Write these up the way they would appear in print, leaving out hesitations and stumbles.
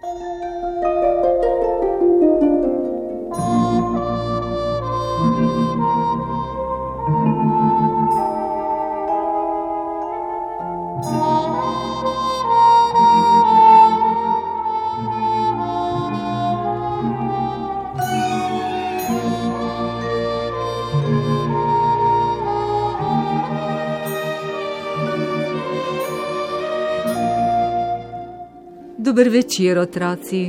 Dober večer, otroci.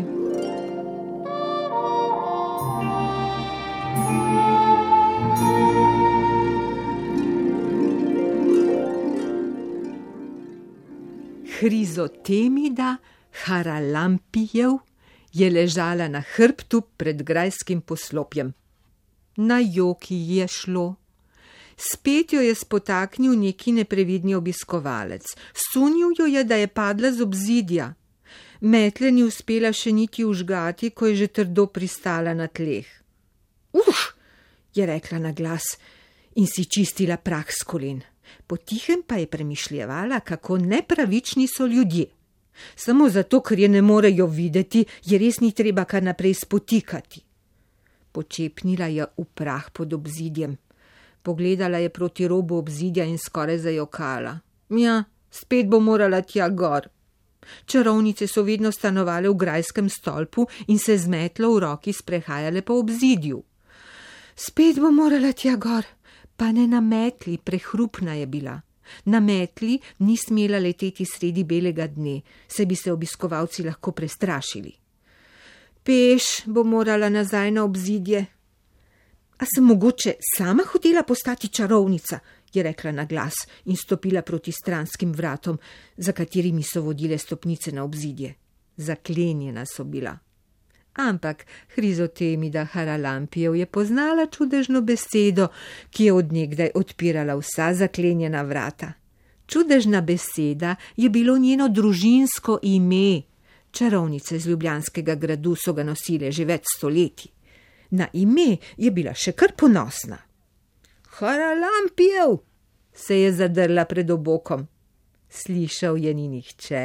Hrizotemida Haralampijev je ležala na hrbtu pred grajskim poslopjem. Na jok ji je šlo. Spet jo je spotaknil neki neprevidni obiskovalec. Sunil jo je, da je padla z obzidja. Metle ni uspela še niti užgati, ko je že trdo pristala na tleh. Je rekla na glas in si čistila prah s kolen. Potihem pa je premišljevala, kako nepravični so ljudje. Samo zato, ker je ne morejo videti, je res ni treba kar naprej spotikati. Počepnila je v prah pod obzidjem. Pogledala je proti robu obzidja in skoraj zajokala. Ja, spet bo morala tja gor. Čarovnice so vedno stanovale v grajskem stolpu in se z metlo v roki sprehajale po obzidju. Spet bo morala tja gor, pa ne na metli, prehrupna je bila. Na metli ni smela leteti sredi belega dne, se bi se obiskovalci lahko prestrašili. Peš bo morala nazaj na obzidje. A sem mogoče sama hotela postati čarovnica, je rekla na glas in stopila proti stranskim vratom, za katerimi so vodile stopnice na obzidje. Zaklenjena so bila. Ampak Hrizotemida Haralampijev je poznala čudežno besedo, ki je od nekdaj odpirala vsa zaklenjena vrata. Čudežna beseda je bilo njeno družinsko ime. Čarovnice z Ljubljanskega gradu so ga nosile že več stoletij. Na ime je bila še kar ponosna. Haralampijev, se je zadrla pred obokom. Slišal je ni nihče,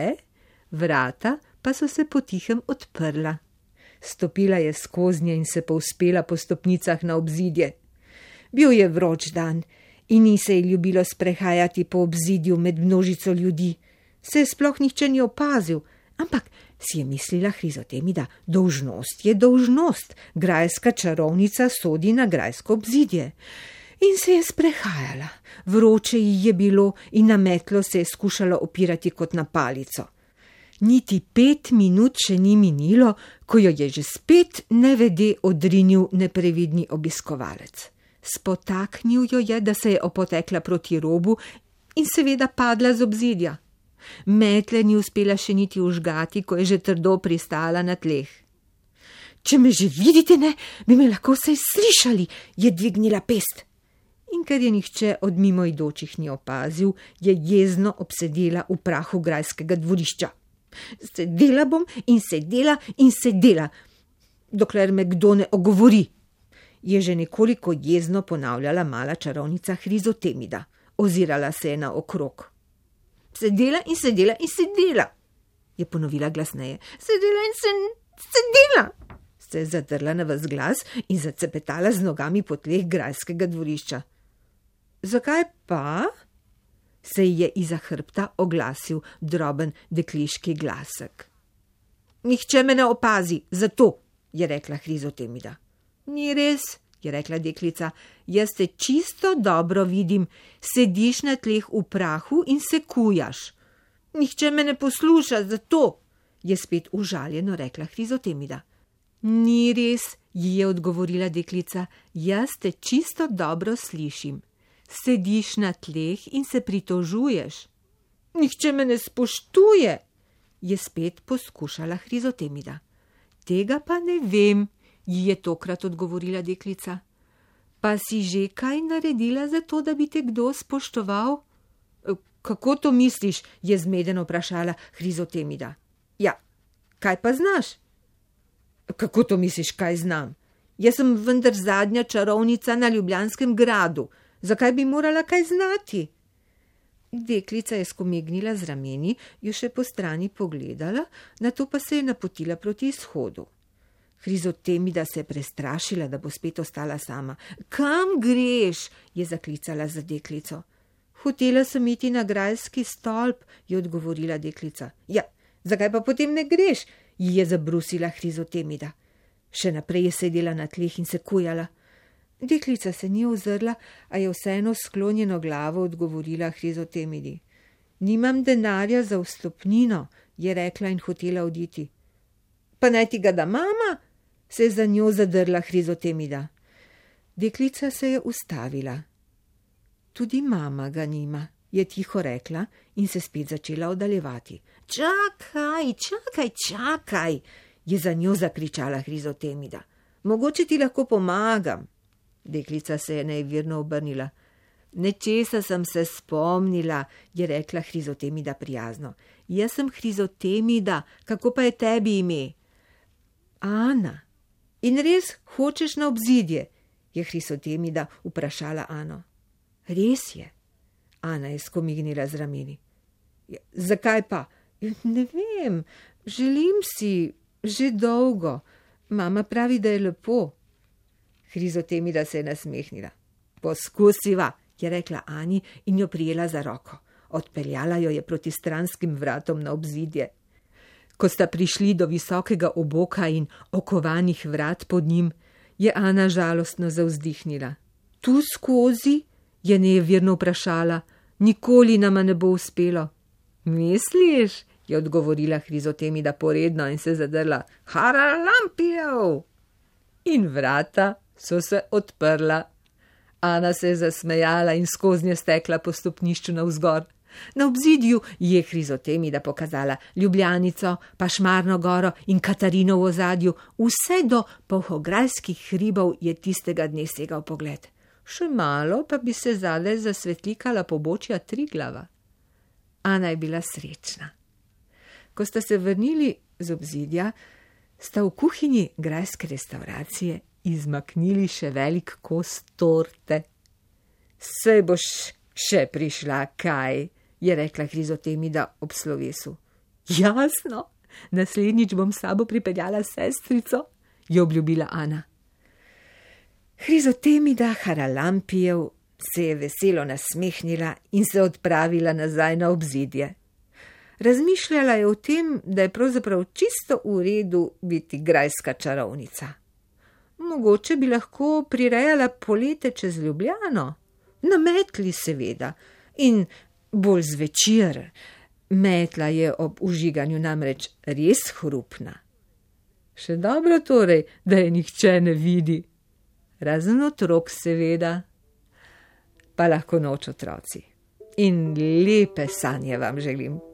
vrata pa so se potihem odprla. Stopila je skoznje in se povzpela po stopnicah na obzidje. Bil je vroč dan in ni se ji ljubilo sprehajati po obzidju med množico ljudi. Se sploh nihče ni opazil, ampak si je mislila Hrizotemida, dolžnost je dolžnost, grajska čarovnica sodi na grajsko obzidje. In se je sprehajala. Vroče ji je bilo in na metlo se je skušala opirati kot na palico. Niti 5 minut še ni minilo, ko jo je že spet nevede odrinil neprevidni obiskovalec. Spotaknil jo je, da se je opotekla proti robu in seveda padla z obzidja. Metle ni uspela še niti užgati, ko je že trdo pristala na tleh. Če me že vidite, ne, bi me lahko vsaj slišali, je dvignila pest. In ker je nihče od mimoidočih ni opazil, je jezno obsedela v prahu grajskega dvorišča. Sedela bom in sedela in sedela, dokler me kdo ne ogovori, je že nekoliko jezno ponavljala mala čarovnica Hrizotemida. Ozirala se je na okrog. Sedela in sedela in sedela, je ponovila glasneje. Sedela in sedela, se je zadrla na ves glas in zacepetala z nogami po tleh grajskega dvorišča. Zakaj pa? Se ji je iza hrbta oglasil droben dekliški glasek. Nihče me ne opazi, zato, je rekla Hrizotemida. Ni res, je rekla deklica, jaz te čisto dobro vidim, sediš na tleh v prahu in se kujaš. Nihče me ne posluša, zato, je spet užaljeno rekla Hrizotemida. Ni res, ji je odgovorila deklica, jaz te čisto dobro slišim. Sediš na tleh in se pritožuješ. Nihče me ne spoštuje, je spet poskušala Hrizotemida. Tega pa ne vem, ji je tokrat odgovorila deklica. Pa si že kaj naredila za to, da bi te kdo spoštoval? Kako to misliš, je zmedeno vprašala Hrizotemida. Ja, kaj pa znaš? Kako to misliš, kaj znam? Jaz sem vendar zadnja čarovnica na Ljubljanskem gradu. Zakaj bi morala kaj znati? Deklica je skomignila z rameni, jo še po strani pogledala, nato pa se je napotila proti izhodu. Hrizotemida se je prestrašila, da bo spet ostala sama. Kam greš? Je zaklicala za deklico. Hotela sem iti na grajski stolp, je odgovorila deklica. Ja, zakaj pa potem ne greš? Ji je zabrusila Hrizotemida. Še naprej je sedela na tleh in se kujala. Deklica se ni ozrla, a je vseeno sklonjeno glavo odgovorila Hrizotemidi. Nimam denarja za vstopnino, je rekla in hotela oditi. Pa naj ti ga da mama, se je za njo zadrla Hrizotemida. Deklica se je ustavila. Tudi mama ga nima, je tiho rekla in se spet začela oddaljevati. Čakaj, je za njo zakričala Hrizotemida. Mogoče ti lahko pomagam. Deklica se je nejeverno obrnila. Nečesa sem se spomnila, je rekla Hrizotemida prijazno. Jaz sem Hrizotemida, kako pa je tebi ime? Ana. In res hočeš na obzidje? Je Hrizotemida vprašala Ano. Res je. Ana je skomignila z rameni. Zakaj pa? Ne vem, želim si, že dolgo. Mama pravi, da je lepo. Hrizotemida se je nasmehnila. Poskusiva, je rekla Ani in jo prijela za roko. Odpeljala jo je proti stranskim vratom na obzidje. Ko sta prišli do visokega oboka in okovanih vrat pod njim, je Ana žalostno zavzdihnila. Tu skozi? Je nejeverno vprašala. Nikoli nama ne bo uspelo. Misliš? Je odgovorila Hrizotemida poredno in se zadrla. Haralampijev! In vrata so se odprla. Ana se je zasmejala in skoznje stekla po stopnišču navzgor. Na obzidju je Hrizotemida pokazala Ljubljanico, pa Šmarno goro in Katarino v ozadju, vse do Polhograjskih hribov je tistega dne segal pogled. Še malo pa bi se zadaj zasvetlikala pobočja Triglava. Ana je bila srečna. Ko sta se vrnili z obzidja, sta v kuhinji grajske restavracije izmaknili še velik kos torte. Sej boš še prišla, kaj? Je rekla Hrizotemida ob slovesu. Jasno, naslednjič bom s sabo pripeljala sestrico, je obljubila Ana. Hrizotemida Haralampijev se je veselo nasmehnila in se odpravila nazaj na obzidje. Razmišljala je o tem, da je pravzaprav čisto v redu biti grajska čarovnica. Mogoče bi lahko prirejala polete čez Ljubljano, na metli seveda, in bolj zvečer. Metla je ob užiganju namreč res hrupna. Še dobro torej, da je nihče ne vidi. Razen otrok seveda. Pa lahko noč otroci. In lepe sanje vam želim.